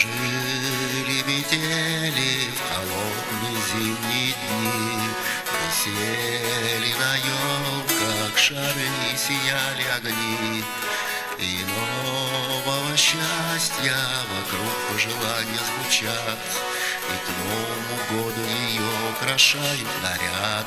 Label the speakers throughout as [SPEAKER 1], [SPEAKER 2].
[SPEAKER 1] Кружили метели в холодные зимние дни, висели на елках шары, сияли огни. И нового счастья вокруг пожелания звучат, и к Новому году ее украшают наряд.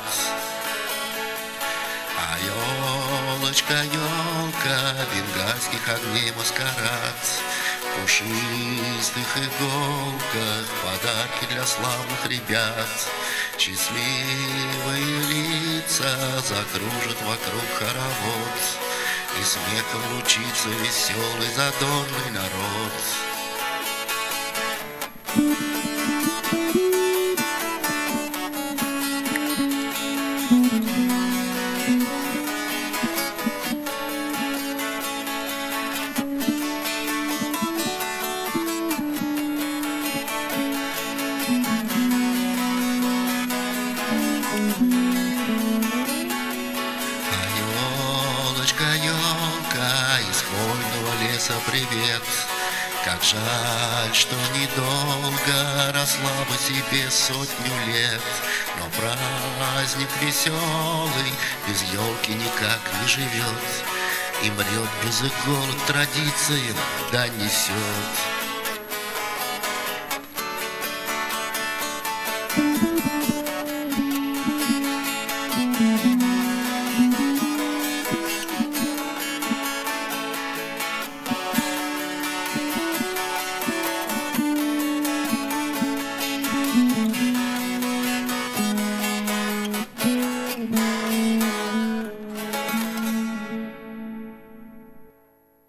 [SPEAKER 1] А елочка, елка, бенгальских огней маскарад, в пушистых иголках подарки для славных ребят. Счастливые лица закружат вокруг хоровод, и смехом лучится веселый задорный народ. Елка, из хвойного леса привет. Как жаль, что недолго росла бы себе 100 лет. Но праздник веселый без елки никак не живет, и мрет без иголок традициям да несет.